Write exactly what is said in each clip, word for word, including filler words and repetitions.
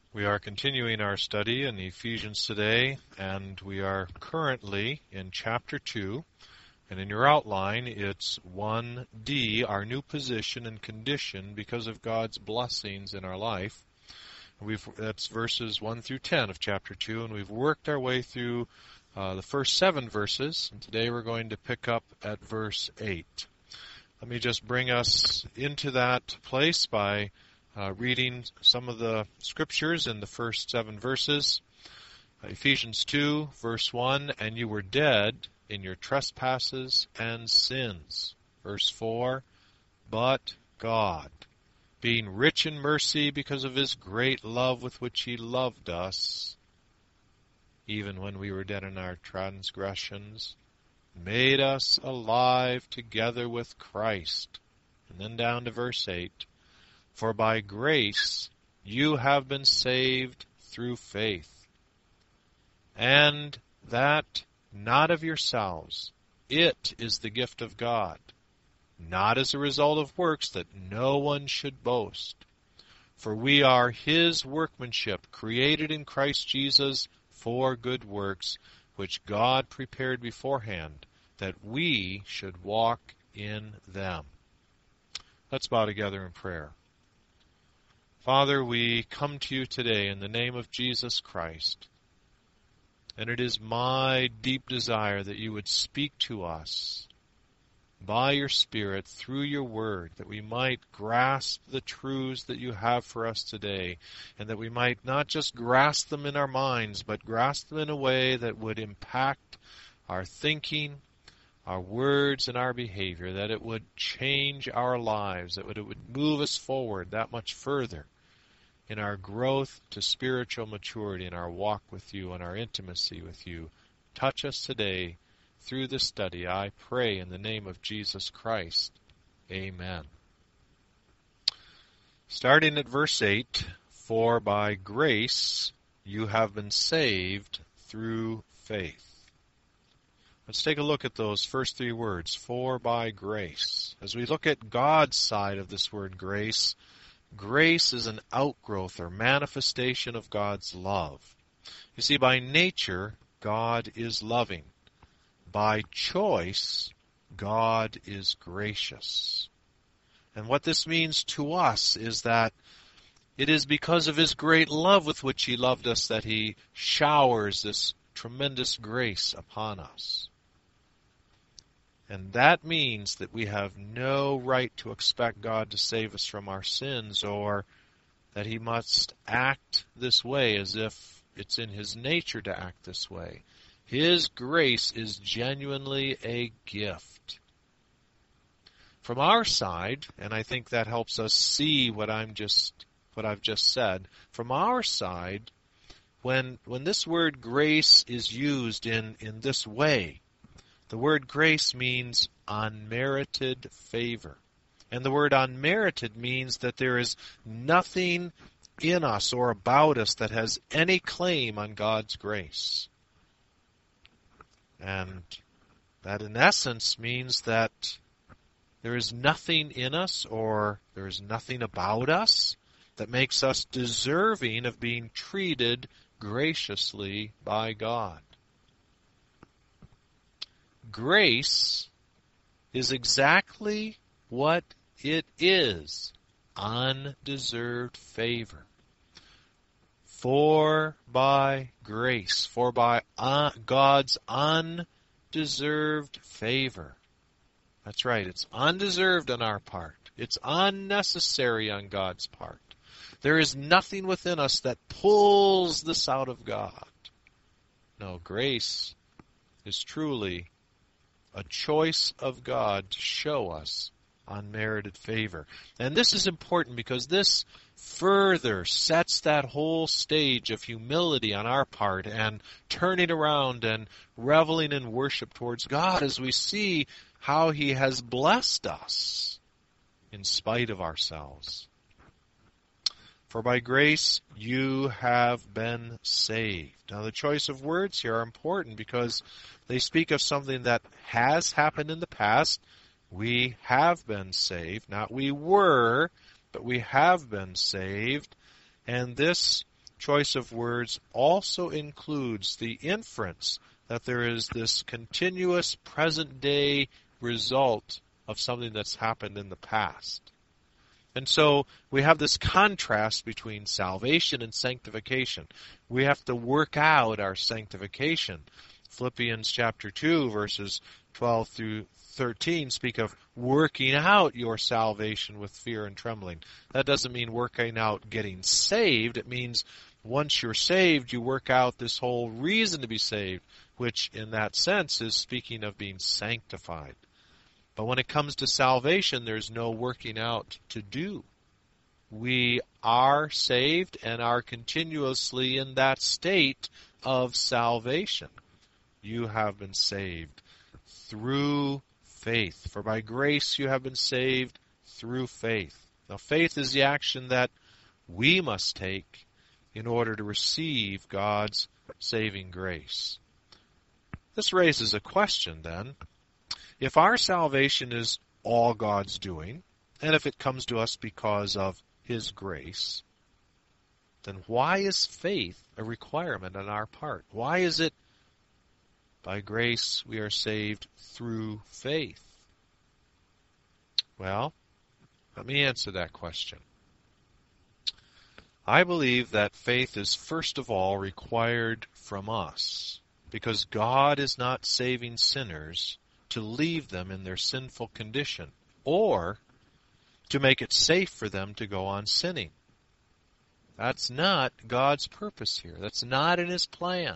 We are continuing our study in Ephesians today, and we are currently in chapter two. And in your outline, it's one D, our new position and condition because of God's blessings in our life. We've, that's verses one through ten of chapter two, and we've worked our way through uh, the first seven verses, and today we're going to pick up at verse eight. Let me just bring us into that place by Uh, reading some of the scriptures in the first seven verses. Uh, Ephesians two, verse one, and you were dead in your trespasses and sins. Verse four, but God, being rich in mercy because of his great love with which he loved us, even when we were dead in our transgressions, made us alive together with Christ. And then down to verse eight, for by grace you have been saved through faith, and that not of yourselves. It is the gift of God, not as a result of works, that no one should boast. For we are his workmanship, created in Christ Jesus for good works, which God prepared beforehand, that we should walk in them. Let's bow together in prayer. Father, we come to you today in the name of Jesus Christ, and it is my deep desire that you would speak to us by your Spirit through your word, that we might grasp the truths that you have for us today, and that we might not just grasp them in our minds, but grasp them in a way that would impact our thinking, our words, and our behavior, that it would change our lives, that it would move us forward that much further in our growth to spiritual maturity, in our walk with you and our intimacy with you. Touch us today through this study, I pray in the name of Jesus Christ. Amen. Starting at verse eight, for by grace you have been saved through faith. Let's take a look at those first three words, for by grace. As we look at God's side of this word grace, grace is an outgrowth or manifestation of God's love. You see, by nature, God is loving. By choice, God is gracious. And what this means to us is that it is because of his great love with which he loved us that he showers this tremendous grace upon us. And that means that we have no right to expect God to save us from our sins, or that he must act this way as if it's in his nature to act this way. His grace is genuinely a gift. From our side, and I think that helps us see what I'm just what I've just said, from our side, when when this word grace is used in, in this way, the word grace means unmerited favor. And the word unmerited means that there is nothing in us or about us that has any claim on God's grace. And that in essence means that there is nothing in us or there is nothing about us that makes us deserving of being treated graciously by God. Grace is exactly what it is, undeserved favor. For by grace, for by uh, God's undeserved favor. That's right, it's undeserved on our part. It's unnecessary on God's part. There is nothing within us that pulls this out of God. No, grace is truly a choice of God to show us unmerited favor. And this is important because this further sets that whole stage of humility on our part and turning around and reveling in worship towards God as we see how he has blessed us in spite of ourselves. For by grace you have been saved. Now the choice of words here are important because they speak of something that has happened in the past. We have been saved. Not we were, but we have been saved. And this choice of words also includes the inference that there is this continuous present-day result of something that's happened in the past. And so we have this contrast between salvation and sanctification. We have to work out our sanctification. Philippians chapter two, verses twelve through thirteen speak of working out your salvation with fear and trembling. That doesn't mean working out getting saved. It means once you're saved, you work out this whole reason to be saved, which in that sense is speaking of being sanctified. But when it comes to salvation, there's no working out to do. We are saved and are continuously in that state of salvation. You have been saved through faith. For by grace you have been saved through faith. Now, faith is the action that we must take in order to receive God's saving grace. This raises a question then. If our salvation is all God's doing, and if it comes to us because of His grace, then why is faith a requirement on our part? Why is it by grace we are saved through faith? Well, let me answer that question. I believe that faith is first of all required from us, because God is not saving sinners to leave them in their sinful condition, or to make it safe for them to go on sinning. That's not God's purpose here. That's not in His plan.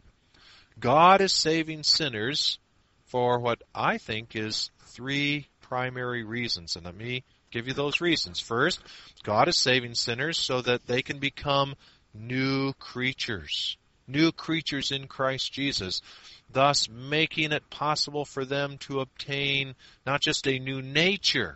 God is saving sinners for what I think is three primary reasons, and let me give you those reasons. First, God is saving sinners so that they can become new creatures, new creatures in Christ Jesus, thus making it possible for them to obtain not just a new nature,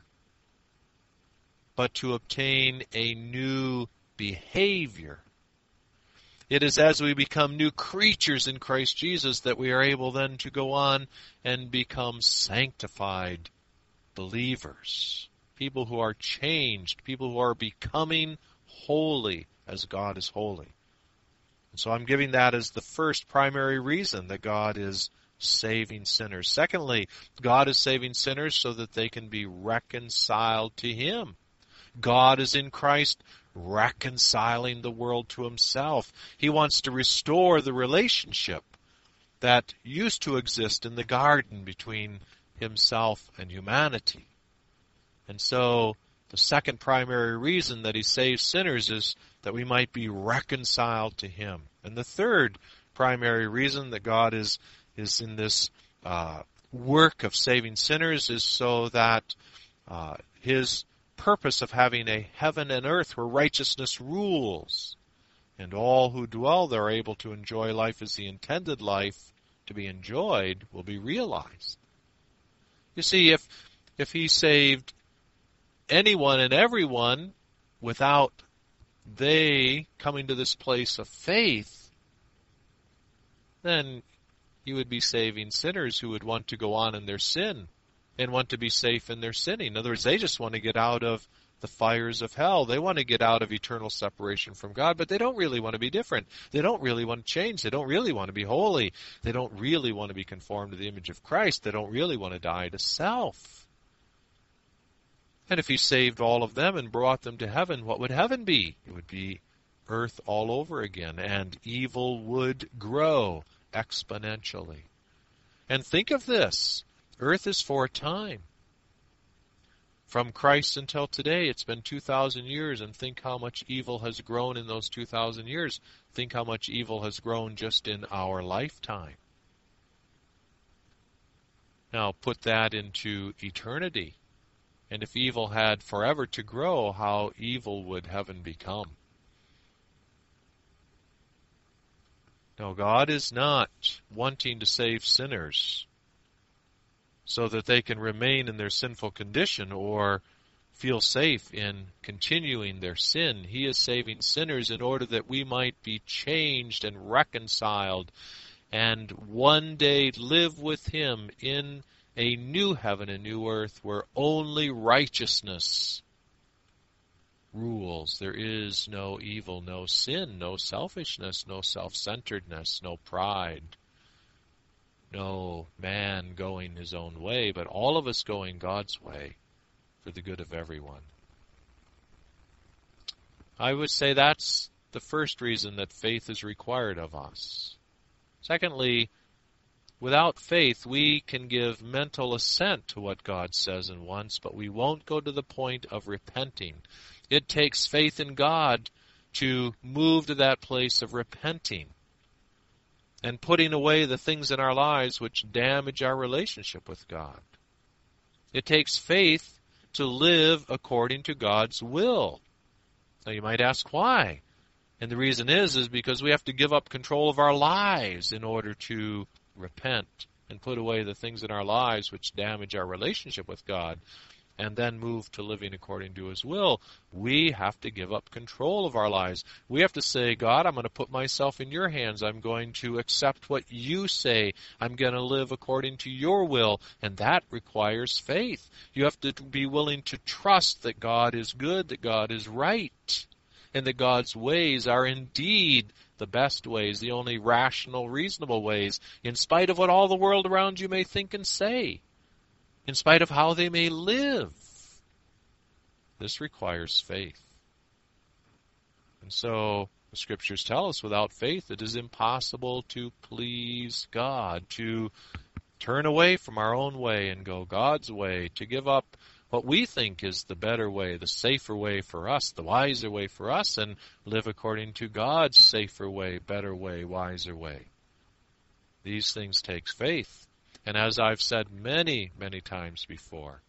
but to obtain a new behavior. It is as we become new creatures in Christ Jesus that we are able then to go on and become sanctified believers, people who are changed, people who are becoming holy as God is holy. So I'm giving that as the first primary reason that God is saving sinners. Secondly, God is saving sinners so that they can be reconciled to Him. God is in Christ reconciling the world to Himself. He wants to restore the relationship that used to exist in the garden between Himself and humanity. And so the second primary reason that He saves sinners is that we might be reconciled to Him. And the third primary reason that God is, is in this uh, work of saving sinners is so that uh, His purpose of having a heaven and earth where righteousness rules, and all who dwell there are able to enjoy life as the intended life to be enjoyed, will be realized. You see, if if He saved anyone and everyone without they coming to this place of faith, then you would be saving sinners who would want to go on in their sin and want to be safe in their sinning. In other words, they just want to get out of the fires of hell. They want to get out of eternal separation from God, but they don't really want to be different. They don't really want to change. They don't really want to be holy. They don't really want to be conformed to the image of Christ. They don't really want to die to self. And if He saved all of them and brought them to heaven, what would heaven be? It would be earth all over again, and evil would grow exponentially. And think of this. Earth is for a time. From Christ until today, it's been two thousand years, and think how much evil has grown in those two thousand years. Think how much evil has grown just in our lifetime. Now, put that into eternity. And if evil had forever to grow, how evil would heaven become? No, God is not wanting to save sinners so that they can remain in their sinful condition or feel safe in continuing their sin. He is saving sinners in order that we might be changed and reconciled and one day live with Him in a new heaven and new earth where only righteousness rules. There is no evil, no sin, no selfishness, no self-centeredness, no pride, no man going his own way, but all of us going God's way for the good of everyone. I would say that's the first reason that faith is required of us. Secondly, without faith, we can give mental assent to what God says and wants, but we won't go to the point of repenting. It takes faith in God to move to that place of repenting and putting away the things in our lives which damage our relationship with God. It takes faith to live according to God's will. Now you might ask why. And the reason is, is because we have to give up control of our lives in order to repent and put away the things in our lives which damage our relationship with God, and then move to living according to His will. We have to give up control of our lives. We have to say, God, I'm going to put myself in your hands. I'm going to accept what you say. I'm going to live according to your will. And that requires faith. You have to be willing to trust that God is good, that God is right, and that God's ways are indeed the best ways, the only rational, reasonable ways, in spite of what all the world around you may think and say, in spite of how they may live. This requires faith. And so the Scriptures tell us without faith it is impossible to please God, to turn away from our own way and go God's way, to give up what we think is the better way, the safer way for us, the wiser way for us, and live according to God's safer way, better way, wiser way. These things take faith. And as I've said many, many times before,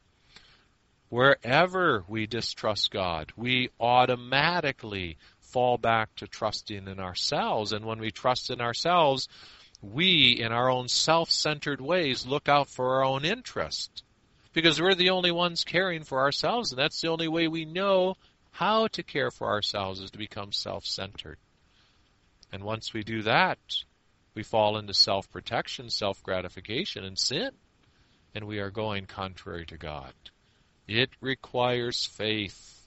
wherever we distrust God, we automatically fall back to trusting in ourselves. And when we trust in ourselves, we, in our own self-centered ways, look out for our own interest. Because we're the only ones caring for ourselves, and that's the only way we know how to care for ourselves, is to become self-centered. And once we do that, we fall into self-protection, self-gratification, and sin, and we are going contrary to God. It requires faith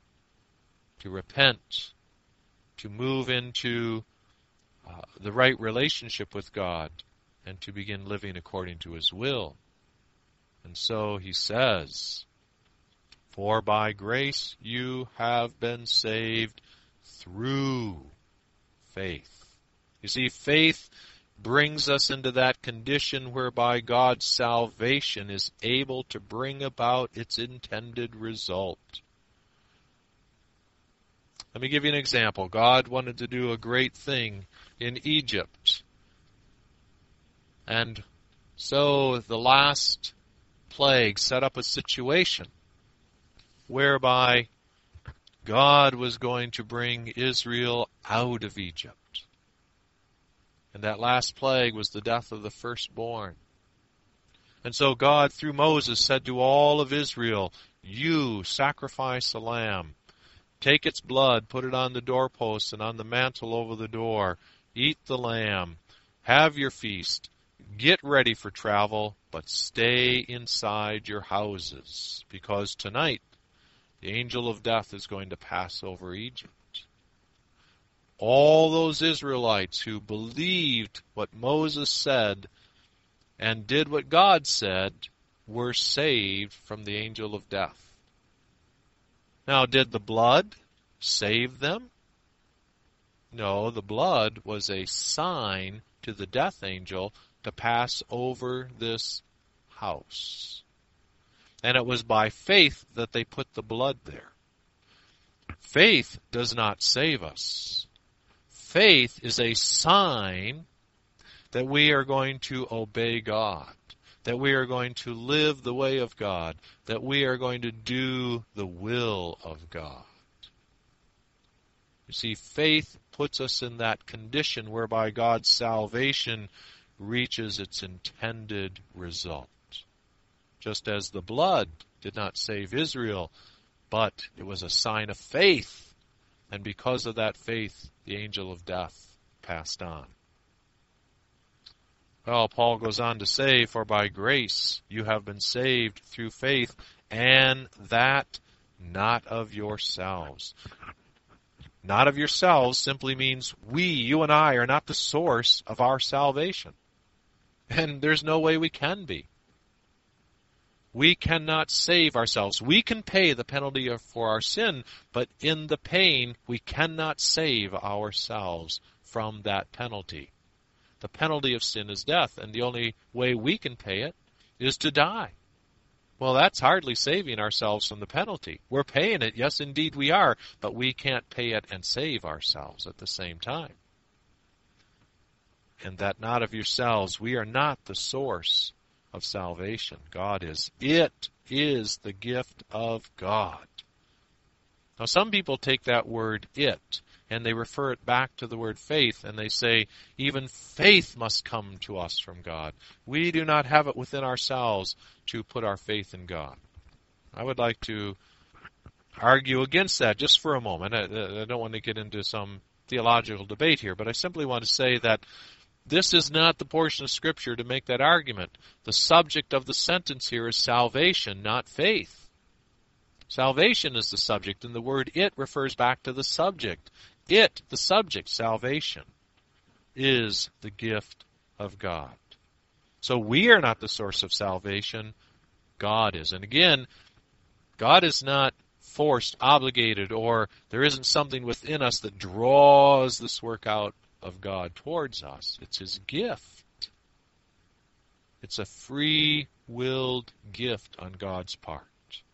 to repent, to move into uh, the right relationship with God, and to begin living according to His will. And so he says, for by grace you have been saved through faith. You see, faith brings us into that condition whereby God's salvation is able to bring about its intended result. Let me give you an example. God wanted to do a great thing in Egypt. And so the last plague set up a situation whereby God was going to bring Israel out of Egypt. And that last plague was the death of the firstborn. And so God, through Moses, said to all of Israel, you sacrifice a lamb. Take its blood, put it on the doorpost and on the mantle over the door. Eat the lamb. Have your feast. Get ready for travel, but stay inside your houses, because tonight the angel of death is going to pass over Egypt. All those Israelites who believed what Moses said and did what God said were saved from the angel of death. Now, did the blood save them? No, the blood was a sign to the death angel to pass over this house. And it was by faith that they put the blood there. Faith does not save us. Faith is a sign that we are going to obey God, that we are going to live the way of God, that we are going to do the will of God. You see, faith puts us in that condition whereby God's salvation reaches its intended result. Just as the blood did not save Israel, but it was a sign of faith. And because of that faith, the angel of death passed on. Well, Paul goes on to say, for by grace you have been saved through faith, and that not of yourselves. Not of yourselves simply means we, you and I, are not the source of our salvation. And there's no way we can be. We cannot save ourselves. We can pay the penalty for our sin, but in the paying, we cannot save ourselves from that penalty. The penalty of sin is death, and the only way we can pay it is to die. Well, that's hardly saving ourselves from the penalty. We're paying it, yes, indeed we are, but we can't pay it and save ourselves at the same time. And that not of yourselves, we are not the source of salvation. God is. It is the gift of God. Now, some people take that word it, and they refer it back to the word faith, and they say, even faith must come to us from God. We do not have it within ourselves to put our faith in God. I would like to argue against that just for a moment. I, I don't want to get into some theological debate here, but I simply want to say that this is not the portion of Scripture to make that argument. The subject of the sentence here is salvation, not faith. Salvation is the subject, and the word it refers back to the subject. It, the subject, salvation, is the gift of God. So we are not the source of salvation. God is. And again, God is not forced, obligated, or there isn't something within us that draws this work out of God towards us. It's His gift. It's a free-willed gift on God's part.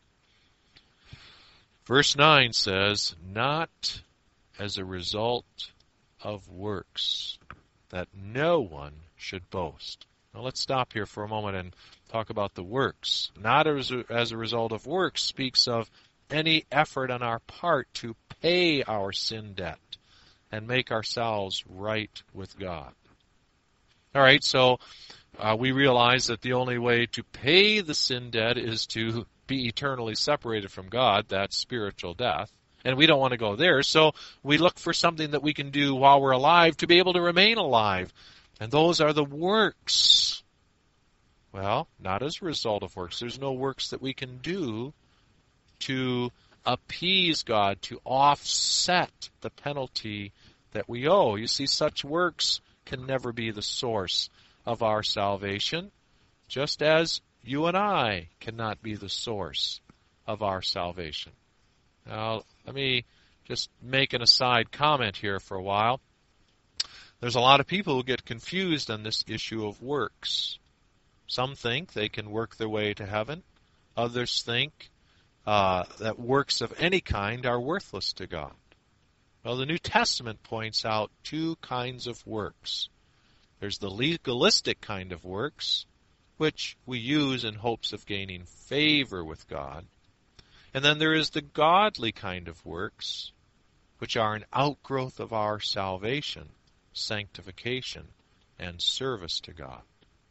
Verse nine says, not as a result of works, that no one should boast. Now let's stop here for a moment and talk about the works. Not as a, as a result of works speaks of any effort on our part to pay our sin debt and make ourselves right with God. All right, so uh, we realize that the only way to pay the sin debt is to be eternally separated from God. That's spiritual death. And we don't want to go there, so we look for something that we can do while we're alive to be able to remain alive. And those are the works. Well, not as a result of works. There's no works that we can do to appease God, to offset the penalty that we owe. You see, such works can never be the source of our salvation, just as you and I cannot be the source of our salvation. Now, let me just make an aside comment here for a while. There's a lot of people who get confused on this issue of works. Some think they can work their way to heaven. Others think uh, that works of any kind are worthless to God. Well, the New Testament points out two kinds of works. There's the legalistic kind of works, which we use in hopes of gaining favor with God. And then there is the godly kind of works, which are an outgrowth of our salvation, sanctification, and service to God.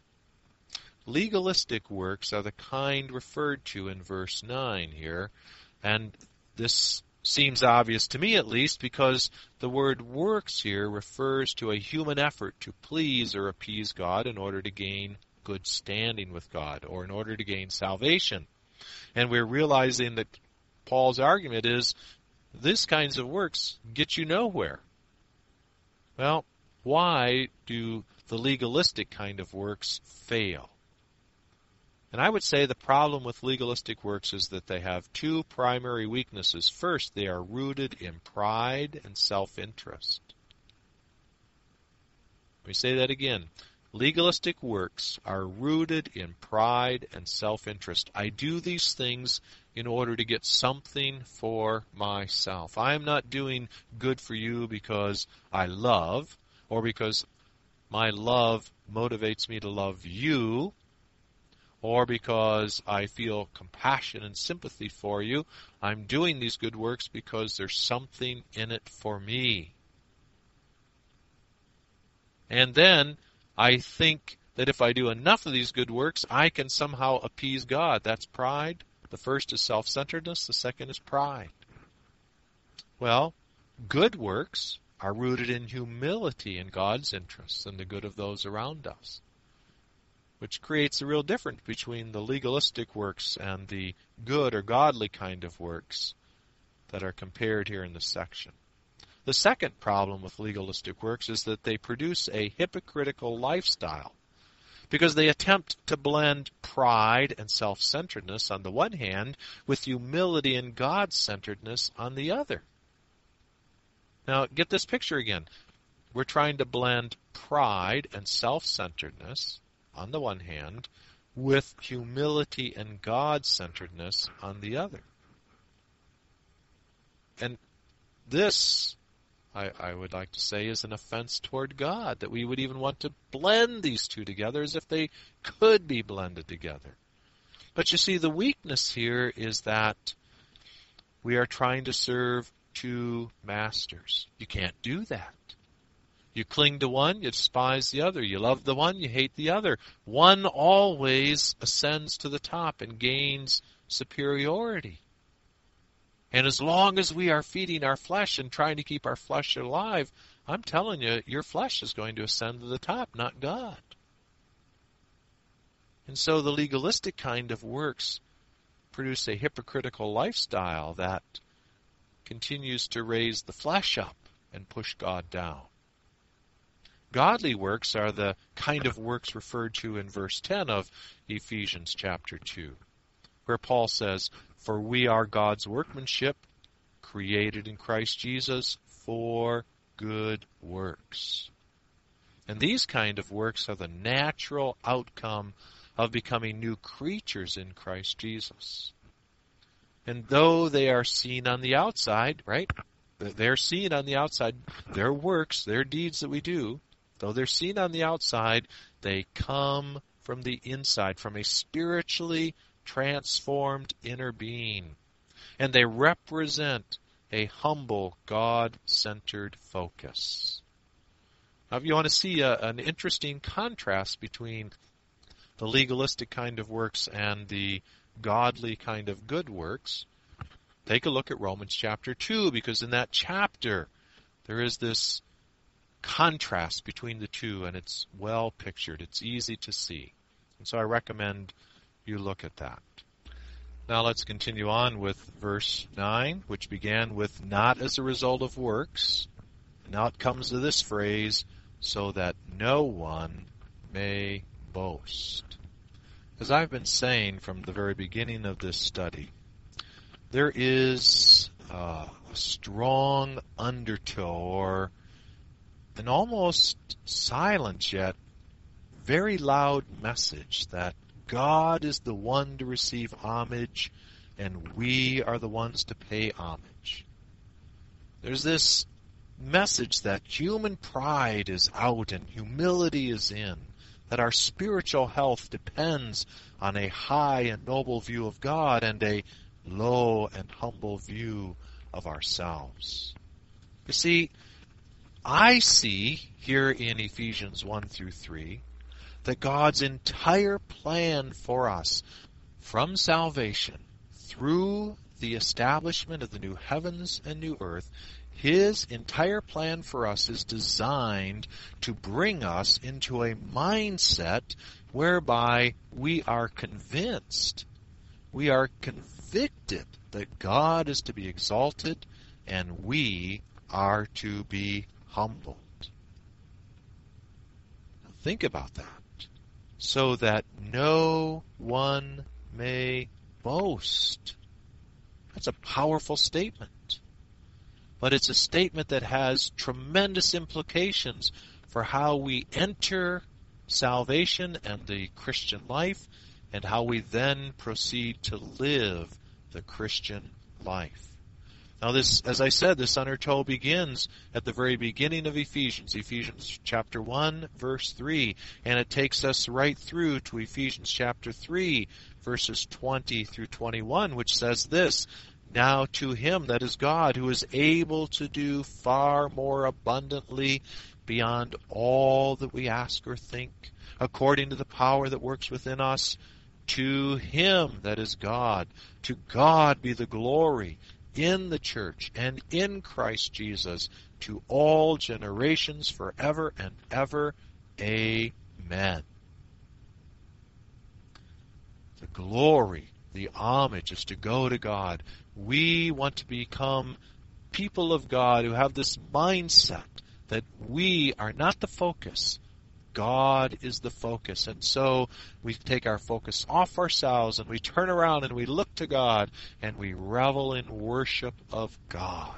Legalistic works are the kind referred to in verse nine here, and this seems obvious to me at least because the word works here refers to a human effort to please or appease God in order to gain good standing with God or in order to gain salvation. And we're realizing that Paul's argument is these kinds of works get you nowhere. Well, why do the legalistic kind of works fail? And I would say the problem with legalistic works is that they have two primary weaknesses. First, they are rooted in pride and self-interest. Let me say that again. Legalistic works are rooted in pride and self-interest. I do these things in order to get something for myself. I am not doing good for you because I love, or because my love motivates me to love you, or because I feel compassion and sympathy for you. I'm doing these good works because there's something in it for me. And then I think that if I do enough of these good works, I can somehow appease God. That's pride. The first is self-centeredness. The second is pride. Well, good works are rooted in humility in God's interests and the good of those around us. which creates a real difference between the legalistic works and the good or godly kind of works that are compared here in this section. The second problem with legalistic works is that they produce a hypocritical lifestyle, because they attempt to blend pride and self-centeredness on the one hand with humility and God-centeredness on the other. Now, get this picture again. We're trying to blend pride and self-centeredness on the one hand with humility and God-centeredness on the other. And this, I, I would like to say, is an offense toward God, that we would even want to blend these two together as if they could be blended together. But you see, the weakness here is that we are trying to serve two masters. You can't do that. You cling to one, you despise the other. You love the one, you hate the other. One always ascends to the top and gains superiority. And as long as we are feeding our flesh and trying to keep our flesh alive, I'm telling you, your flesh is going to ascend to the top, not God. And so the legalistic kind of works produce a hypocritical lifestyle that continues to raise the flesh up and push God down. Godly works are the kind of works referred to in verse ten of Ephesians chapter two, where Paul says, "For we are God's workmanship, created in Christ Jesus for good works." And these kind of works are the natural outcome of becoming new creatures in Christ Jesus. And though they are seen on the outside, right? They're seen on the outside, their works, their deeds that we do, though they're seen on the outside, they come from the inside, from a spiritually transformed inner being. And they represent a humble, God-centered focus. Now, if you want to see a, an interesting contrast between the legalistic kind of works and the godly kind of good works, take a look at Romans chapter two, because in that chapter there is this contrast between the two, and it's well pictured. It's easy to see. And so I recommend you look at that. Now let's continue on with verse nine, which began with "not as a result of works." And now it comes to this phrase, "so that no one may boast." As I've been saying from the very beginning of this study, there is uh, a strong undertow, or an almost silent yet very loud message that God is the one to receive homage, and we are the ones to pay homage. There's this message that human pride is out and humility is in, that our spiritual health depends on a high and noble view of God and a low and humble view of ourselves. You see, I see here in Ephesians one through three that God's entire plan for us from salvation through the establishment of the new heavens and new earth, His entire plan for us is designed to bring us into a mindset whereby we are convinced, we are convicted that God is to be exalted and we are to be humbled. Now think about that. So that no one may boast. That's a powerful statement. But it's a statement that has tremendous implications for how we enter salvation and the Christian life, and how we then proceed to live the Christian life. Now this, as I said, this undertow begins at the very beginning of Ephesians, Ephesians chapter one, verse three, and it takes us right through to Ephesians chapter three, verses twenty through twenty-one, which says this, "Now to Him, that is God, who is able to do far more abundantly beyond all that we ask or think, according to the power that works within us, to Him, that is God, to God be the glory in the church and in Christ Jesus to all generations forever and ever. Amen." The glory, the homage is to go to God. We want to become people of God who have this mindset that we are not the focus. God is the focus. And so we take our focus off ourselves and we turn around and we look to God and we revel in worship of God.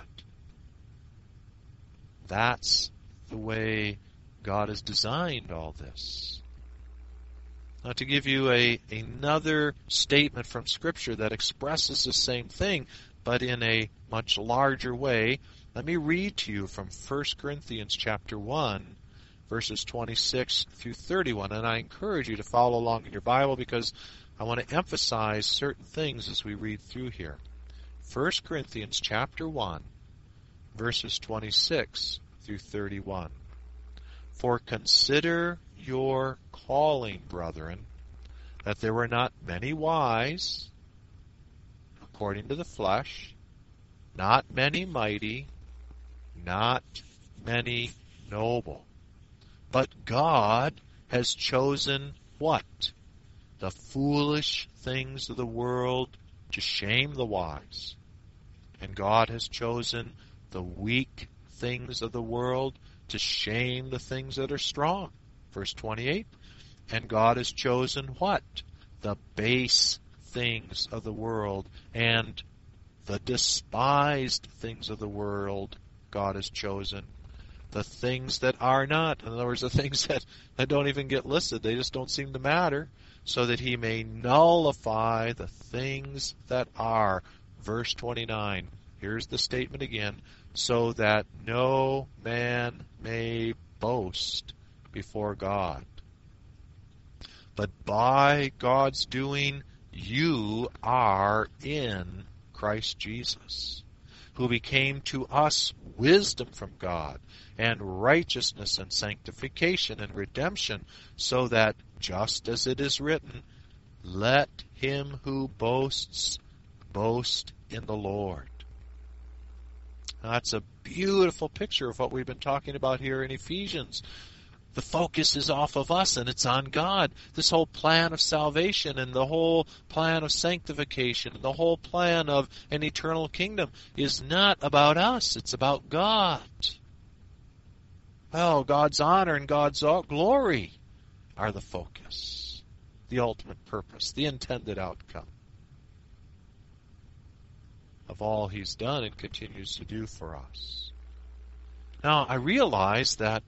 That's the way God has designed all this. Now, to give you a another statement from Scripture that expresses the same thing, but in a much larger way, let me read to you from First Corinthians chapter one, verses twenty-six through thirty-one. And I encourage you to follow along in your Bible because I want to emphasize certain things as we read through here. First Corinthians chapter one, verses twenty-six through thirty-one. For consider your calling, brethren, that there were not many wise, according to the flesh, not many mighty, not many noble. But God has chosen what? The foolish things of the world to shame the wise. And God has chosen the weak things of the world to shame the things that are strong. Verse twenty-eight, and God has chosen what? The base things of the world and the despised things of the world God has chosen. The things that are not, in other words, the things that, that don't even get listed, they just don't seem to matter, so that he may nullify the things that are. Verse twenty-nine, here's the statement again, so that no man may boast before God. But by God's doing, you are in Christ Jesus, who became to us wisdom from God, and righteousness and sanctification and redemption, so that, just as it is written, let him who boasts boast in the Lord. Now, that's a beautiful picture of what we've been talking about here in Ephesians. The focus is off of us and it's on God. This whole plan of salvation and the whole plan of sanctification and the whole plan of an eternal kingdom is not about us. It's about God. Well, God's honor and God's glory are the focus, the ultimate purpose, the intended outcome of all he's done and continues to do for us. Now, I realize that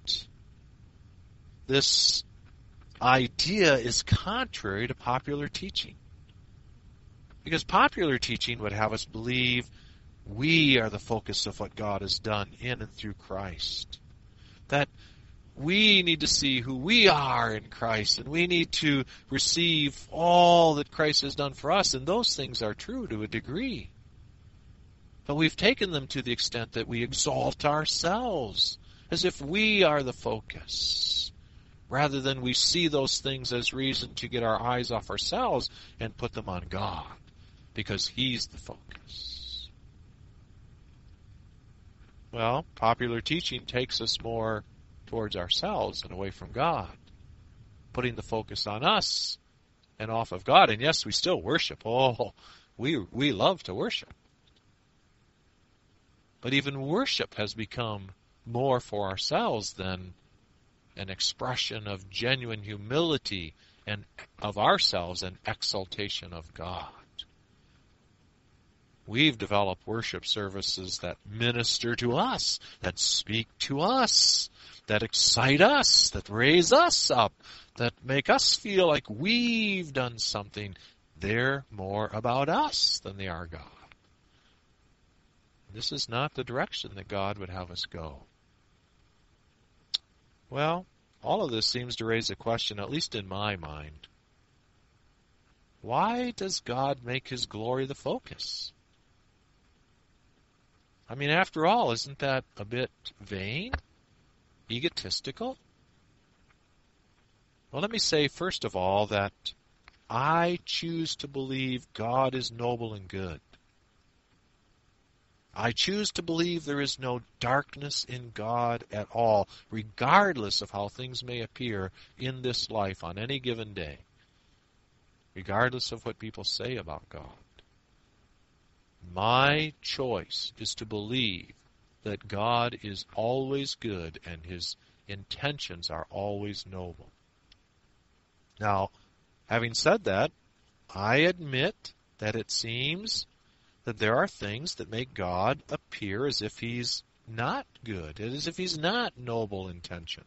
this idea is contrary to popular teaching. Because popular teaching would have us believe we are the focus of what God has done in and through Christ. That we need to see who we are in Christ, and we need to receive all that Christ has done for us, and those things are true to a degree. But we've taken them to the extent that we exalt ourselves as if we are the focus, rather than we see those things as reason to get our eyes off ourselves and put them on God, because he's the focus. Well, popular teaching takes us more towards ourselves and away from God, putting the focus on us and off of God. And yes, we still worship. Oh, we we love to worship. But even worship has become more for ourselves than an expression of genuine humility and of ourselves and exaltation of God. We've developed worship services that minister to us, that speak to us, that excite us, that raise us up, that make us feel like we've done something. They're more about us than they are God. This is not the direction that God would have us go. Well, all of this seems to raise a question, at least in my mind. Why does God make his glory the focus? I mean, after all, isn't that a bit vain? Egotistical? Well, let me say, first of all, that I choose to believe God is noble and good. I choose to believe there is no darkness in God at all, regardless of how things may appear in this life on any given day. regardless of what people say about God. My choice is to believe that God is always good and his intentions are always noble. Now, having said that, I admit that it seems that there are things that make God appear as if he's not good, as if he's not noble intentioned.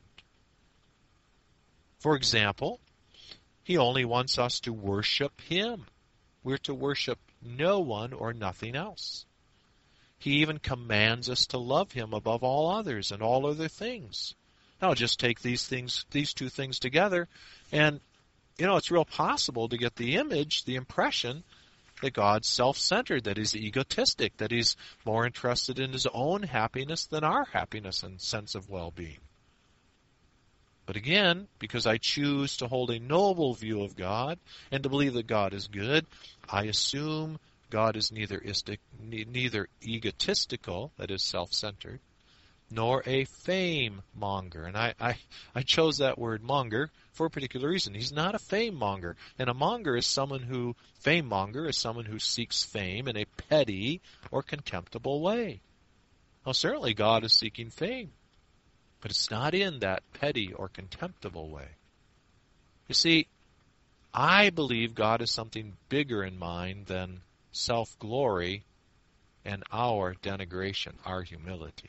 For example, he only wants us to worship him. We're to worship no one or nothing else. He even commands us to love him above all others and all other things. Now, just take these things, these two things together, and you know, it's real possible to get the image, the impression that God's self-centered, that he's egotistic, that he's more interested in his own happiness than our happiness and sense of well-being. But again, because I choose to hold a noble view of God and to believe that God is good, I assume God is neither, istic, neither egotistical, that is self-centered, nor a fame monger. And I, I, I chose that word monger for a particular reason. He's not a fame monger. And a monger is someone who, fame monger is someone who seeks fame in a petty or contemptible way. Well, certainly God is seeking fame, but it's not in that petty or contemptible way. You see, I believe God has something bigger in mind than self-glory and our denigration, our humility.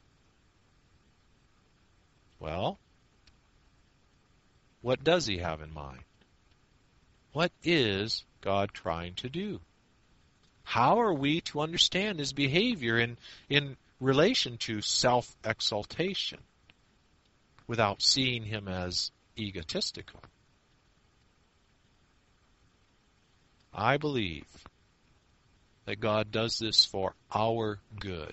Well, what does he have in mind? What is God trying to do? How are we to understand his behavior in, in relation to self-exaltation without seeing him as egotistical? I believe that God does this for our good,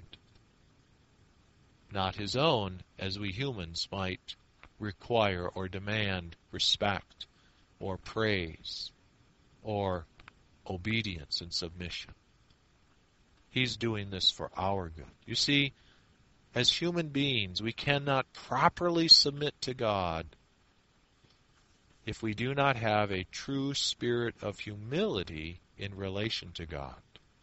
not his own, as we humans might require or demand respect or praise or obedience and submission. He's doing this for our good. You see, as human beings, we cannot properly submit to God if we do not have a true spirit of humility in relation to God.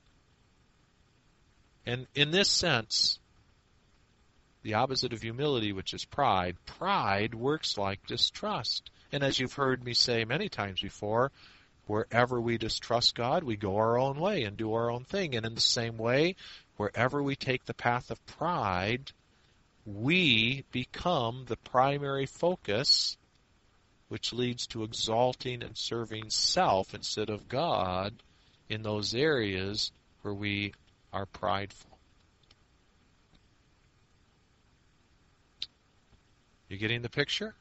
And in this sense, the opposite of humility, which is pride, pride works like distrust. And as you've heard me say many times before, wherever we distrust God, we go our own way and do our own thing. And in the same way, wherever we take the path of pride, we become the primary focus, which leads to exalting and serving self instead of God in those areas where we are prideful. You getting the picture?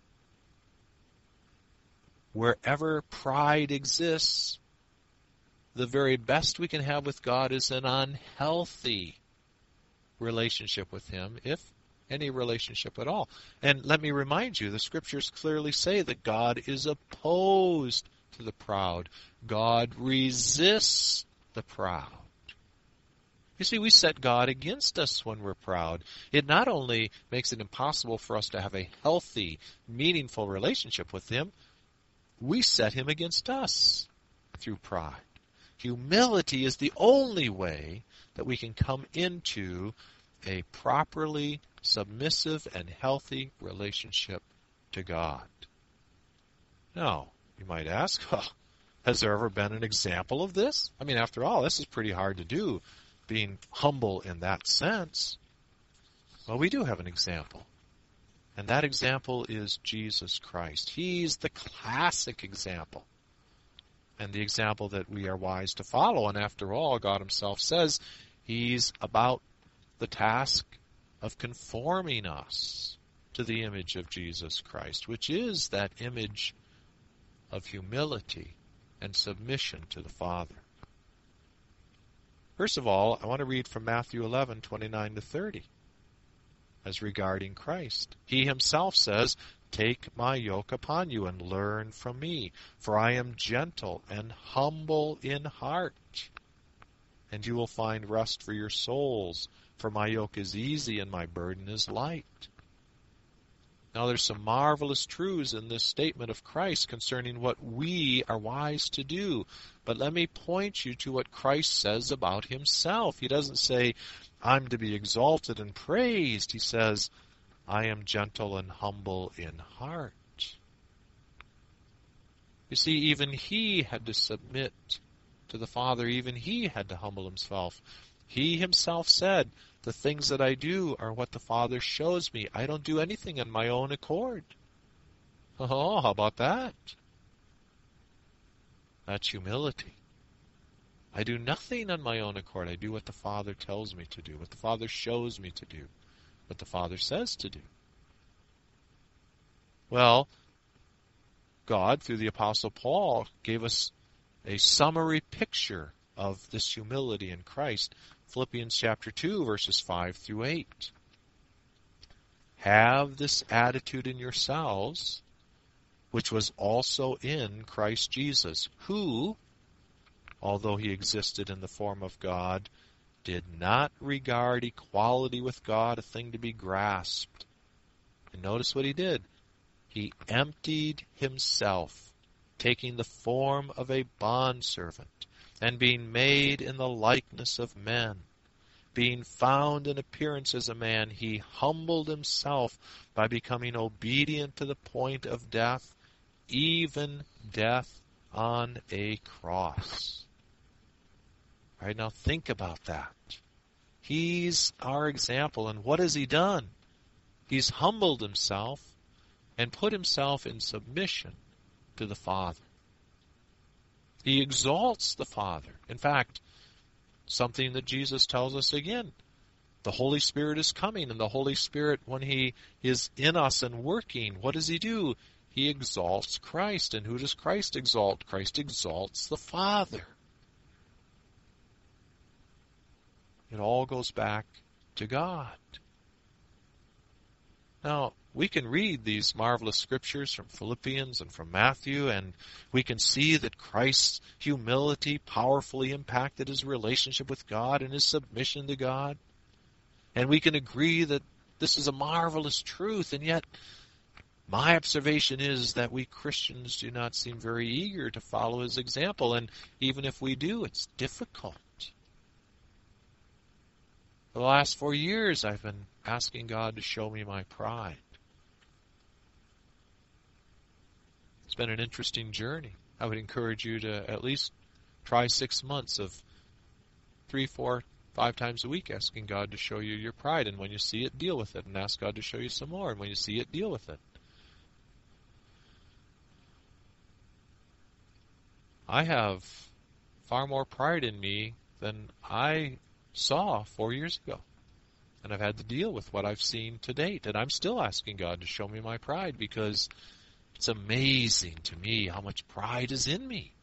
Wherever pride exists, the very best we can have with God is an unhealthy relationship with him, if any relationship at all. And let me remind you, the scriptures clearly say that God is opposed to the proud. God resists the proud. You see, we set God against us when we're proud. It not only makes it impossible for us to have a healthy, meaningful relationship with him, we set him against us through pride. Humility is the only way that we can come into a properly submissive and healthy relationship to God. Now, you might ask, well, has there ever been an example of this? I mean, after all, this is pretty hard to do, being humble in that sense. Well, we do have an example. And that example is Jesus Christ. He's the classic example. And the example that we are wise to follow. And after all, God himself says he's about the task of conforming us to the image of Jesus Christ, which is that image of humility and submission to the Father. First of all, I want to read from Matthew eleven, twenty-nine to thirty, as regarding Christ. He himself says, "Take my yoke upon you and learn from me, for I am gentle and humble in heart, and you will find rest for your souls, for my yoke is easy and my burden is light." Now there's some marvelous truths in this statement of Christ concerning what we are wise to do. But let me point you to what Christ says about himself. He doesn't say, I'm to be exalted and praised. He says, I am gentle and humble in heart. You see, even he had to submit to the Father. Even he had to humble himself. He himself said, the things that I do are what the Father shows me. I don't do anything on my own accord. Oh, how about that? That's humility. I do nothing on my own accord. I do what the Father tells me to do, what the Father shows me to do, what the Father says to do. Well, God, through the Apostle Paul, gave us a summary picture of this humility in Christ. Philippians chapter two, verses five through eight. Have this attitude in yourselves, which was also in Christ Jesus, who, although he existed in the form of God, did not regard equality with God a thing to be grasped. And notice what he did. He emptied himself, taking the form of a bondservant, and being made in the likeness of men. Being found in appearance as a man, he humbled himself by becoming obedient to the point of death, even death on a cross. All right, now think about that. He's our example, and what has he done? He's humbled himself and put himself in submission to the Father. He exalts the Father. In fact, something that Jesus tells us again, the Holy Spirit is coming, and the Holy Spirit, when he is in us and working, what does he do? He exalts Christ. And who does Christ exalt? Christ exalts the Father. It all goes back to God. Now, we can read these marvelous scriptures from Philippians and from Matthew, and we can see that Christ's humility powerfully impacted his relationship with God and his submission to God. And we can agree that this is a marvelous truth, and yet my observation is that we Christians do not seem very eager to follow his example, and even if we do, it's difficult. For the last four years, I've been asking God to show me my pride. It's been an interesting journey. I would encourage you to at least try six months of three, four, five times a week asking God to show you your pride. And when you see it, deal with it. And ask God to show you some more. And when you see it, deal with it. I have far more pride in me than I saw four years ago. And I've had to deal with what I've seen to date. And I'm still asking God to show me my pride, because it's amazing to me how much pride is in me.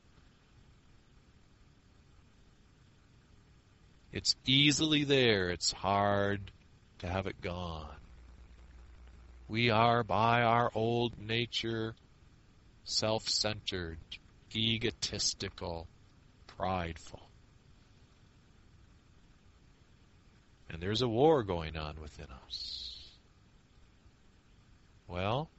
It's easily there. It's hard to have it gone. We are, by our old nature, self-centered, egotistical, prideful. And there's a war going on within us. Well,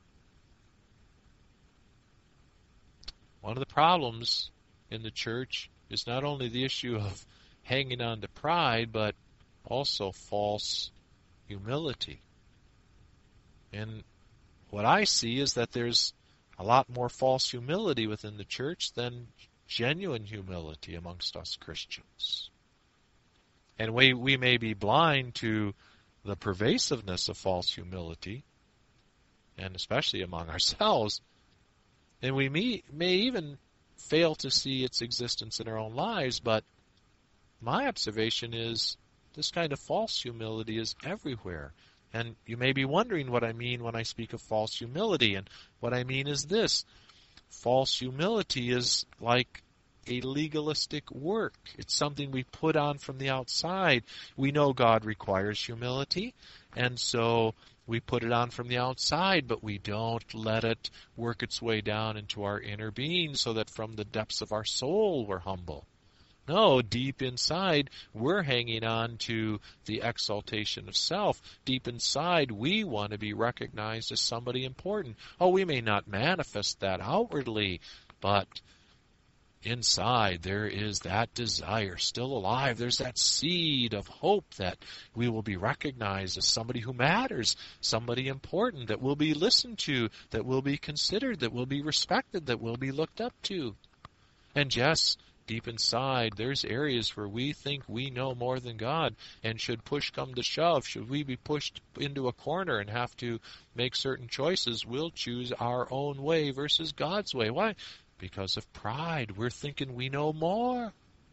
one of the problems in the church is not only the issue of hanging on to pride, but also false humility. And what I see is that there's a lot more false humility within the church than genuine humility amongst us Christians. And we, we may be blind to the pervasiveness of false humility, and especially among ourselves, and we may, may even fail to see its existence in our own lives, but my observation is this kind of false humility is everywhere. And you may be wondering what I mean when I speak of false humility, and what I mean is this. False humility is like a legalistic work. It's something we put on from the outside. We know God requires humility, and so we put it on from the outside, but we don't let it work its way down into our inner being so that from the depths of our soul we're humble. No, deep inside, we're hanging on to the exaltation of self. Deep inside, we want to be recognized as somebody important. Oh, we may not manifest that outwardly, but inside there is that desire still alive. There's that seed of hope that we will be recognized as somebody who matters, somebody important, that will be listened to, that will be considered, that will be respected, that will be looked up to. And yes, deep inside, there's areas where we think we know more than God, and should push come to shove, should we be pushed into a corner and have to make certain choices, we'll choose our own way versus God's way. Why? Because of pride. We're thinking we know more.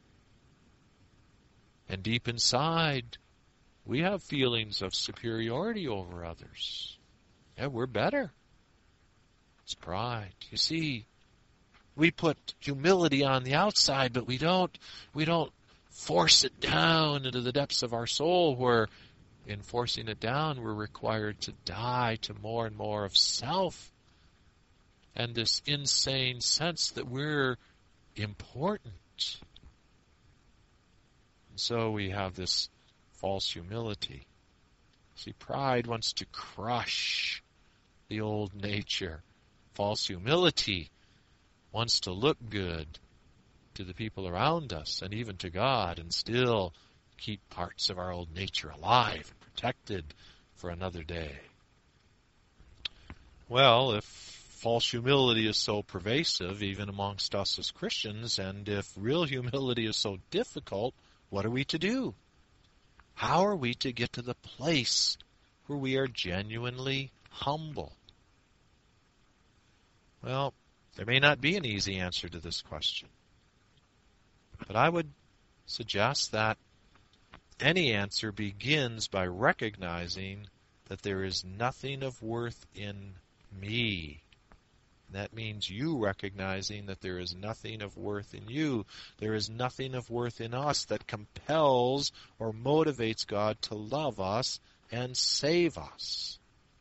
And deep inside, we have feelings of superiority over others. Yeah, we're better. It's pride. You see, we put humility on the outside, but we don't we don't force it down into the depths of our soul, where in forcing it down we're required to die to more and more of self and this insane sense that we're important. And so we have this false humility. See, pride wants to crush the old nature. False humility wants to look good to the people around us and even to God, and still keep parts of our old nature alive and protected for another day. Well, if false humility is so pervasive even amongst us as Christians, and if real humility is so difficult, what are we to do? How are we to get to the place where we are genuinely humble? Well, there may not be an easy answer to this question, but I would suggest that any answer begins by recognizing that there is nothing of worth in me. That means you recognizing that there is nothing of worth in you. There is nothing of worth in us that compels or motivates God to love us and save us.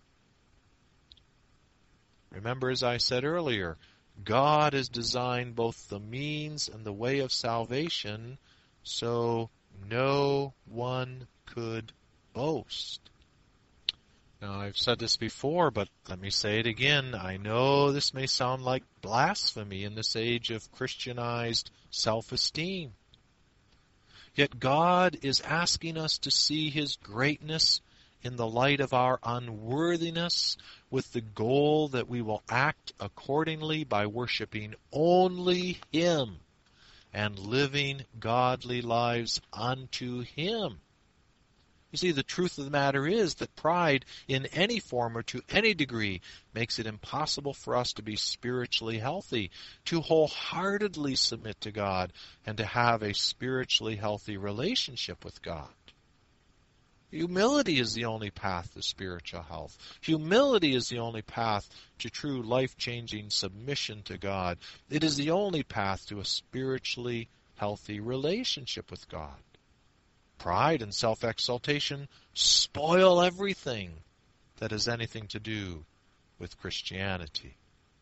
Remember, as I said earlier, God has designed both the means and the way of salvation, so no one could boast. Now, I've said this before, but let me say it again. I know this may sound like blasphemy in this age of Christianized self-esteem. Yet God is asking us to see His greatness in the light of our unworthiness, with the goal that we will act accordingly by worshiping only Him and living godly lives unto Him. You see, the truth of the matter is that pride in any form or to any degree makes it impossible for us to be spiritually healthy, to wholeheartedly submit to God, and to have a spiritually healthy relationship with God. Humility is the only path to spiritual health. Humility is the only path to true life-changing submission to God. It is the only path to a spiritually healthy relationship with God. Pride and self-exaltation spoil everything that has anything to do with Christianity.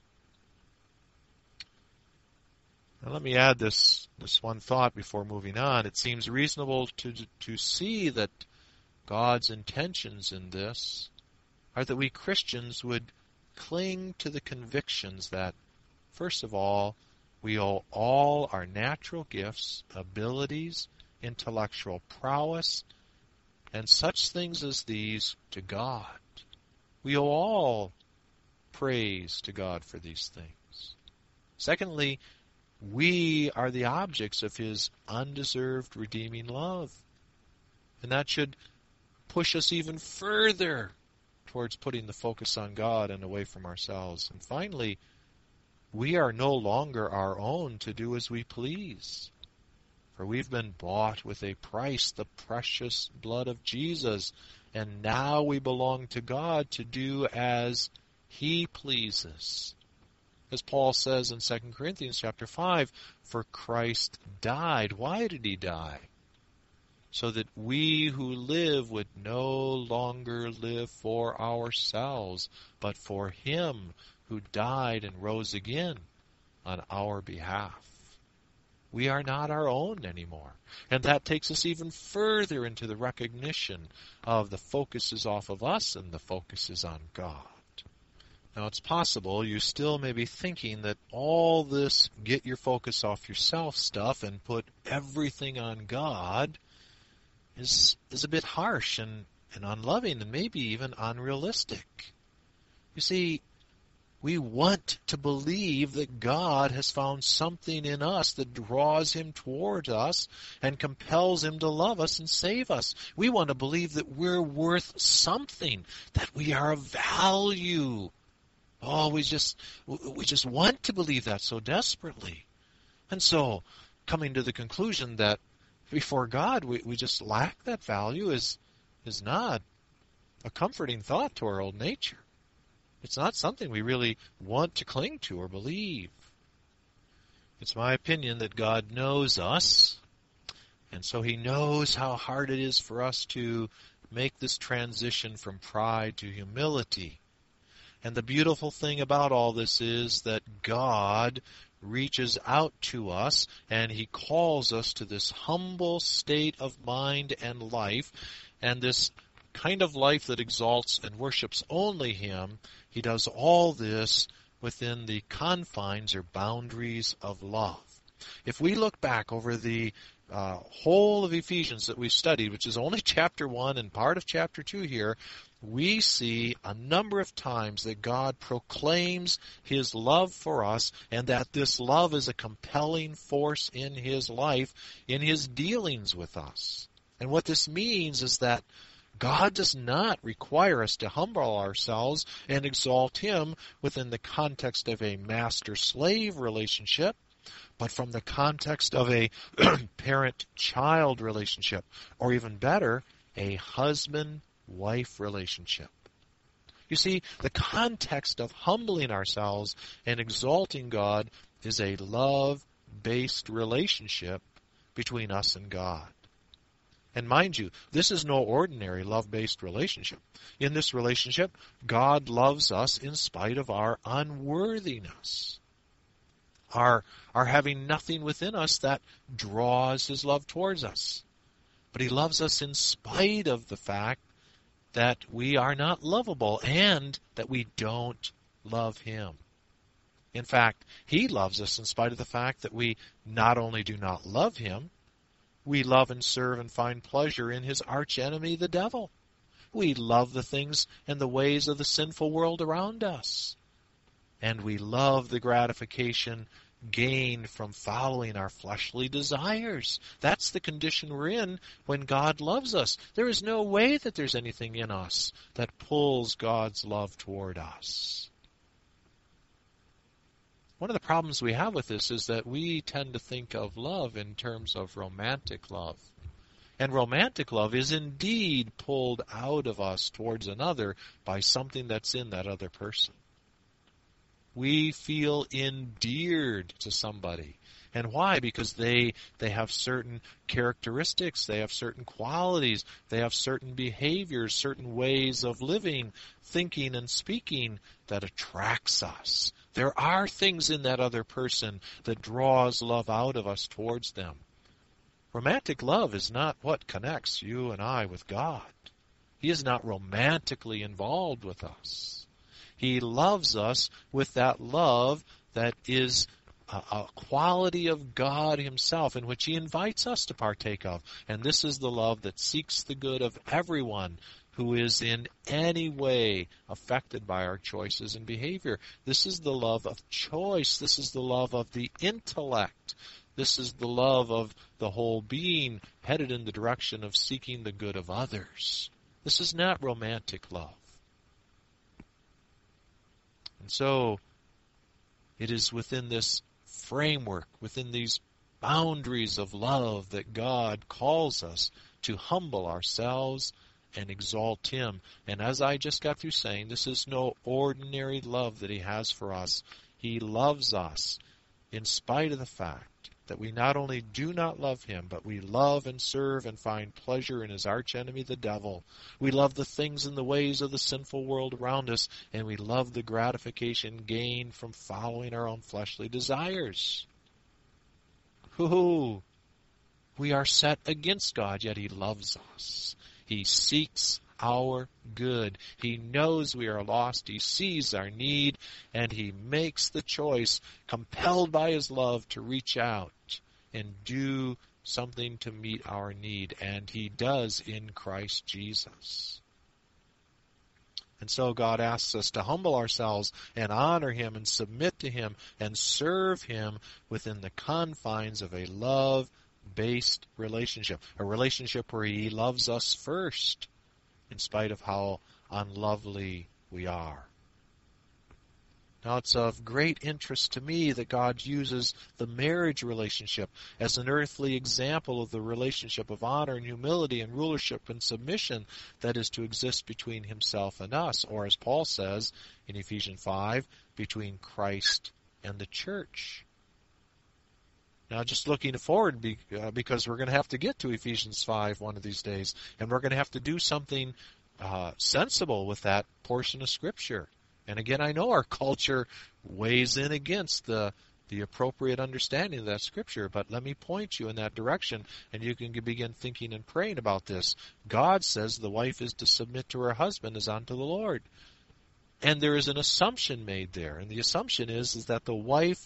Now let me add this, this one thought before moving on. It seems reasonable to, to see that God's intentions in this are that we Christians would cling to the convictions that, first of all, we owe all our natural gifts, abilities, intellectual prowess, and such things as these to God. We owe all praise to God for these things. Secondly, we are the objects of His undeserved redeeming love. And that should push us even further towards putting the focus on God and away from ourselves. And finally, we are no longer our own to do as we please. For we've been bought with a price, the precious blood of Jesus. And now we belong to God to do as He pleases. As Paul says in Second Corinthians chapter five, for Christ died. Why did He die? So that we who live would no longer live for ourselves, but for Him who died and rose again on our behalf. we are not our own anymore. And that takes us even further into the recognition of the focus is off of us and the focus is on God. Now, it's possible you still may be thinking that all this get your focus off yourself stuff and put everything on God is is a bit harsh and, and unloving and maybe even unrealistic. You see, we want to believe that God has found something in us that draws him toward us and compels him to love us and save us. We want to believe that we're worth something, that we are of value. Oh, we just we just want to believe that so desperately. And so, coming to the conclusion that before God we, we just lack that value is is not a comforting thought to our old nature. It's not something we really want to cling to or believe. It's my opinion that God knows us, and so he knows how hard it is for us to make this transition from pride to humility. And the beautiful thing about all this is that God reaches out to us and he calls us to this humble state of mind and life, and this kind of life that exalts and worships only him. He does all this within the confines or boundaries of love. If we look back over the uh, whole of Ephesians that we've studied, which is only chapter one and part of chapter two here, we see a number of times that God proclaims his love for us and that this love is a compelling force in his life, in his dealings with us. And what this means is that God does not require us to humble ourselves and exalt him within the context of a master-slave relationship, but from the context of a parent-child relationship, or even better, a husband-wife relationship. You see, the context of humbling ourselves and exalting God is a love-based relationship between us and God. And mind you, this is no ordinary love-based relationship. In this relationship, God loves us in spite of our unworthiness, our, our having nothing within us that draws his love towards us. But he loves us in spite of the fact that we are not lovable and that we don't love him. In fact, he loves us in spite of the fact that we not only do not love him, we love and serve and find pleasure in his archenemy, the devil. We love the things and the ways of the sinful world around us. And we love the gratification gained from following our fleshly desires. That's the condition we're in when God loves us. There is no way that there's anything in us that pulls God's love toward us. One of the problems we have with this is that we tend to think of love in terms of romantic love. And romantic love is indeed pulled out of us towards another by something that's in that other person. We feel endeared to somebody. And why? Because they they have certain characteristics, they have certain qualities, they have certain behaviors, certain ways of living, thinking, and speaking that attracts us. There are things in that other person that draws love out of us towards them. Romantic love is not what connects you and I with God. He is not romantically involved with us. He loves us with that love that is a, a quality of God himself in which he invites us to partake of. And this is the love that seeks the good of everyone who is in any way affected by our choices and behavior. This is the love of choice. This is the love of the intellect. This is the love of the whole being headed in the direction of seeking the good of others. This is not romantic love. And so, it is within this framework, within these boundaries of love that God calls us to humble ourselves and exalt him. And as I just got through saying, this is no ordinary love that he has for us. He loves us in spite of the fact that we not only do not love him, but we love and serve and find pleasure in his archenemy, the devil. We love the things and the ways of the sinful world around us, and we love the gratification gained from following our own fleshly desires. Ooh, we are set against God, yet he loves us. He seeks our good. He knows we are lost. He sees our need, and he makes the choice, compelled by his love, to reach out and do something to meet our need. And he does in Christ Jesus. And so God asks us to humble ourselves and honor him and submit to him and serve him within the confines of a love-based relationship, a relationship where he loves us first, in spite of how unlovely we are. Now, it's of great interest to me that God uses the marriage relationship as an earthly example of the relationship of honor and humility and rulership and submission that is to exist between himself and us, or as Paul says in Ephesians five, between Christ and the church. Now, just looking forward, because we're going to have to get to Ephesians five one of these days, and we're going to have to do something uh, sensible with that portion of Scripture. And again, I know our culture weighs in against the the appropriate understanding of that Scripture, but let me point you in that direction, and you can begin thinking and praying about this. God says the wife is to submit to her husband as unto the Lord. And there is an assumption made there, and the assumption is, is that the wife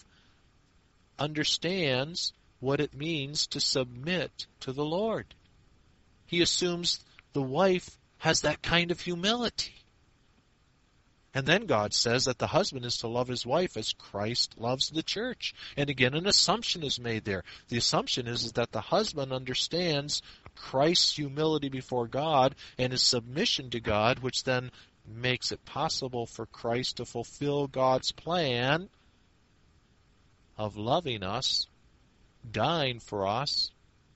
understands what it means to submit to the Lord. He assumes the wife has that kind of humility. And then God says that the husband is to love his wife as Christ loves the church. And again, an assumption is made there. The assumption is, is that the husband understands Christ's humility before God and his submission to God, which then makes it possible for Christ to fulfill God's plan of loving us, dying for us,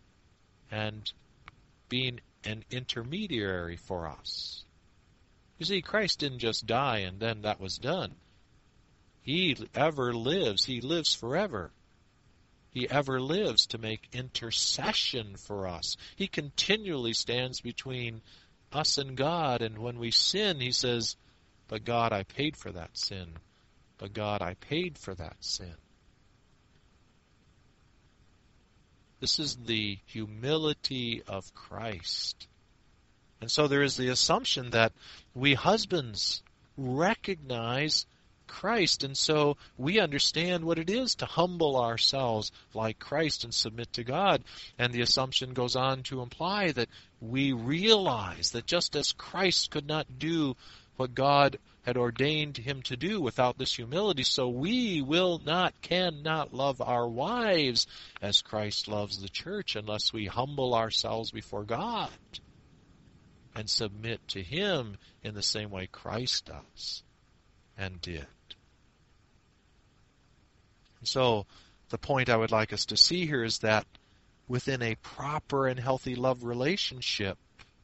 and being an intermediary for us. You see, Christ didn't just die and then that was done. He ever lives. He lives forever. He ever lives to make intercession for us. He continually stands between us and God, and when we sin, he says, but God, I paid for that sin. But God, I paid for that sin. This is the humility of Christ. And so there is the assumption that we husbands recognize Christ, and so we understand what it is to humble ourselves like Christ and submit to God. And the assumption goes on to imply that we realize that just as Christ could not do what God had ordained him to do without this humility, so we will not, cannot love our wives as Christ loves the church unless we humble ourselves before God and submit to him in the same way Christ does and did. And so the point I would like us to see here is that within a proper and healthy love relationship,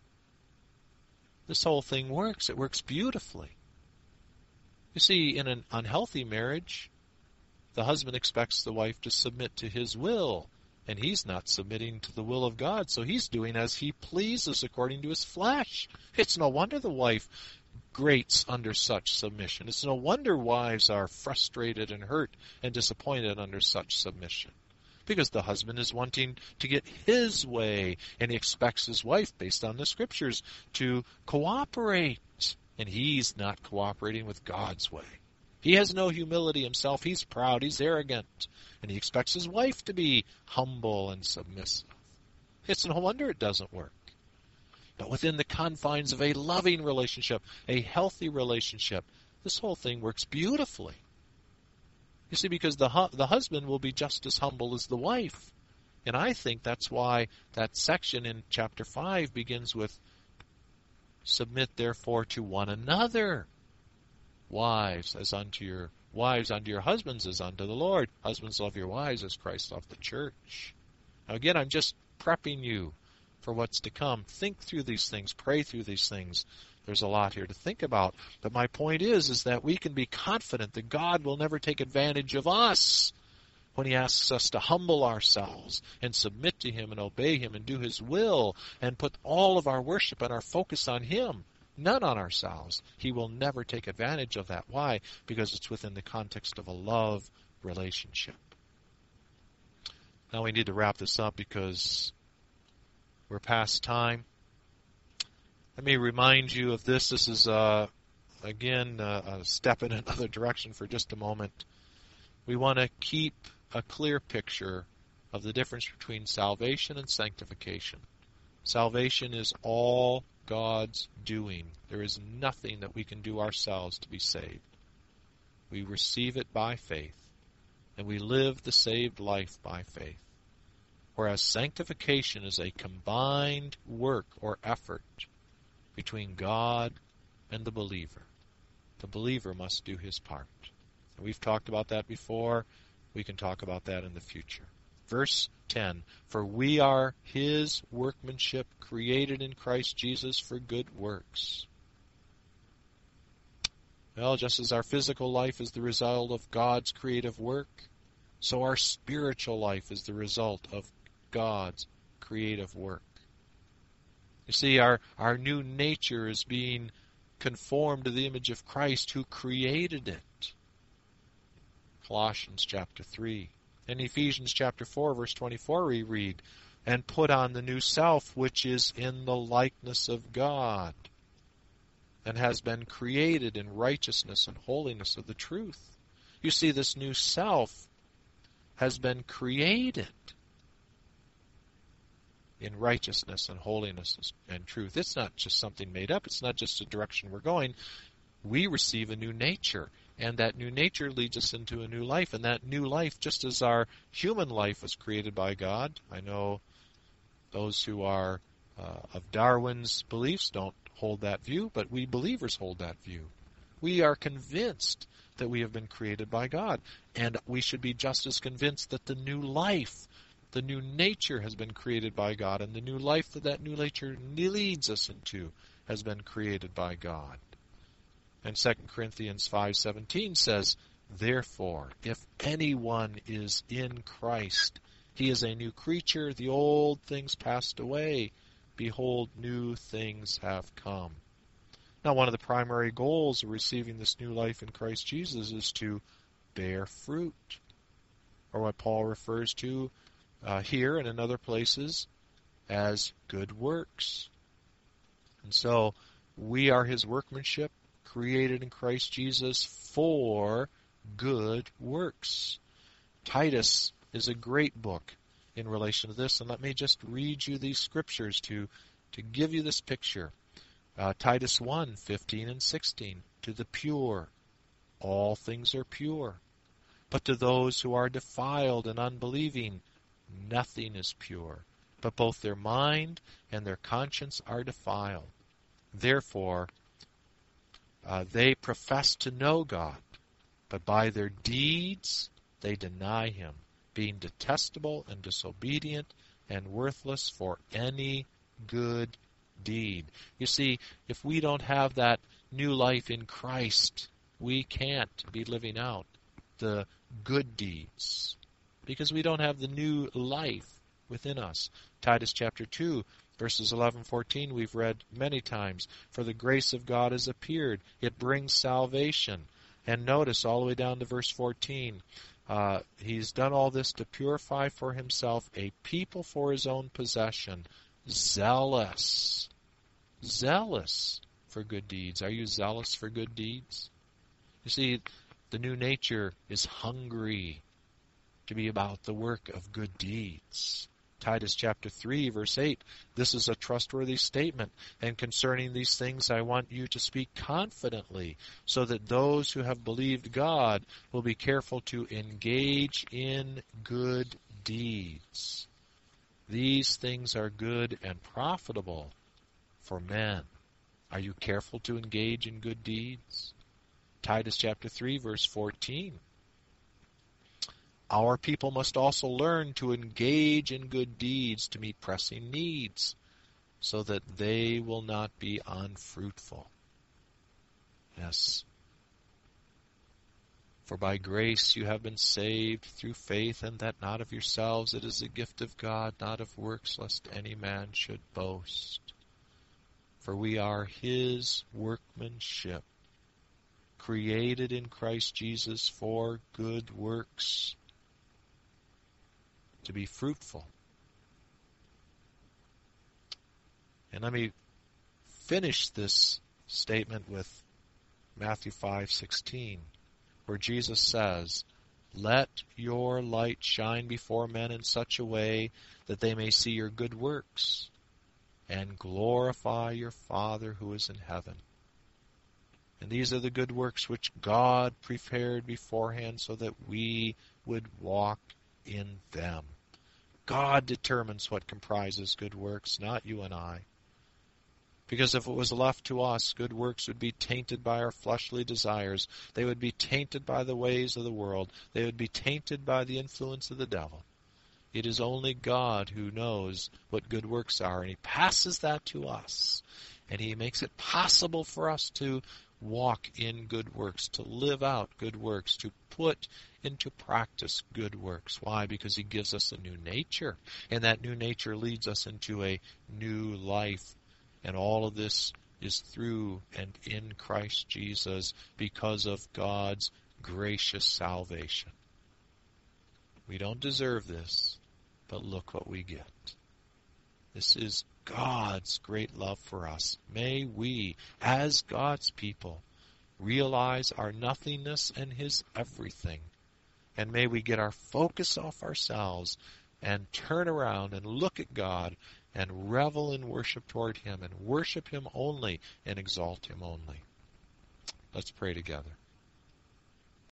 this whole thing works. It works beautifully. You see, in an unhealthy marriage, the husband expects the wife to submit to his will, and he's not submitting to the will of God, so he's doing as he pleases according to his flesh. It's no wonder the wife grates under such submission. It's no wonder wives are frustrated and hurt and disappointed under such submission, because the husband is wanting to get his way, and he expects his wife, based on the Scriptures, to cooperate, and he's not cooperating with God's way. He has no humility himself. He's proud. He's arrogant. And he expects his wife to be humble and submissive. It's no wonder it doesn't work. But within the confines of a loving relationship, a healthy relationship, this whole thing works beautifully. You see, because the hu- the husband will be just as humble as the wife. And I think that's why that section in chapter five begins with, submit therefore to one another. Wives as unto your wives unto your husbands as unto the Lord. Husbands, love your wives as Christ loved the church. Now again, I'm just prepping you for what's to come. Think through these things. Pray through these things. There's a lot here to think about. But my point is, is that we can be confident that God will never take advantage of us when he asks us to humble ourselves and submit to him and obey him and do his will and put all of our worship and our focus on him, none on ourselves. He will never take advantage of that. Why? Because it's within the context of a love relationship. Now we need to wrap this up because we're past time. Let me remind you of this. This is, uh, again, uh, a step in another direction for just a moment. We want to keep a clear picture of the difference between salvation and sanctification. Salvation is all God's doing. There is nothing that we can do ourselves to be saved. We receive it by faith, and we live the saved life by faith. Whereas sanctification is a combined work or effort between God and the believer. The believer must do his part. And we've talked about that before. We can talk about that in the future. Verse ten, for we are his workmanship, created in Christ Jesus for good works. Well, just as our physical life is the result of God's creative work, so our spiritual life is the result of God's creative work. You see, our, our new nature is being conformed to the image of Christ who created it. Colossians chapter three. In Ephesians chapter four, verse twenty-four, we read, and put on the new self, which is in the likeness of God, and has been created in righteousness and holiness of the truth. You see, this new self has been created in righteousness and holiness and truth. It's not just something made up. It's not just a direction we're going. We receive a new nature, and that new nature leads us into a new life. And that new life, just as our human life was created by God, I know those who are uh, of Darwin's beliefs don't hold that view, but we believers hold that view. We are convinced that we have been created by God, and we should be just as convinced that the new life, the new nature has been created by God, and the new life that that new nature leads us into has been created by God. And Second Corinthians five seventeen says, therefore, if anyone is in Christ, he is a new creature. The old things passed away. Behold, new things have come. Now, one of the primary goals of receiving this new life in Christ Jesus is to bear fruit, or what Paul refers to uh, here and in other places as good works. And so, we are his workmanship, created in Christ Jesus for good works. Titus is a great book in relation to this, and let me just read you these scriptures to, to give you this picture. Uh, Titus one, fifteen and sixteen, to the pure, all things are pure. But to those who are defiled and unbelieving, nothing is pure. But both their mind and their conscience are defiled. Therefore, uh, they profess to know God, but by their deeds they deny him, being detestable and disobedient and worthless for any good deed. You see, if we don't have that new life in Christ, we can't be living out the good deeds because we don't have the new life within us. Titus chapter two, verses eleven fourteen, we've read many times. For the grace of God has appeared. It brings salvation. And notice all the way down to verse fourteen, uh, he's done all this to purify for himself a people for his own possession, zealous, zealous for good deeds. Are you zealous for good deeds? You see, the new nature is hungry to be about the work of good deeds. Titus chapter three, verse eight, this is a trustworthy statement, and concerning these things I want you to speak confidently, so that those who have believed God will be careful to engage in good deeds. These things are good and profitable for men. Are you careful to engage in good deeds? Titus chapter three, verse fourteen. Our people must also learn to engage in good deeds to meet pressing needs, so that they will not be unfruitful. Yes. For by grace you have been saved through faith, and that not of yourselves. It is a gift of God, not of works, lest any man should boast. For we are his workmanship, created in Christ Jesus for good works, to be fruitful. And let me finish this statement with Matthew five sixteen, where Jesus says, "Let your light shine before men in such a way that they may see your good works and glorify your Father who is in heaven." And these are the good works which God prepared beforehand so that we would walk in them. God determines what comprises good works, not you and I. Because if it was left to us, good works would be tainted by our fleshly desires. They would be tainted by the ways of the world. They would be tainted by the influence of the devil. It is only God who knows what good works are, and He passes that to us. And He makes it possible for us to walk in good works, to live out good works, to put into practice good works. Why? Because He gives us a new nature, and that new nature leads us into a new life. And all of this is through and in Christ Jesus because of God's gracious salvation. We don't deserve this, but look what we get. This is God's great love for us. May we, as God's people, realize our nothingness and His everything. And may we get our focus off ourselves and turn around and look at God and revel in worship toward Him and worship Him only and exalt Him only. Let's pray together.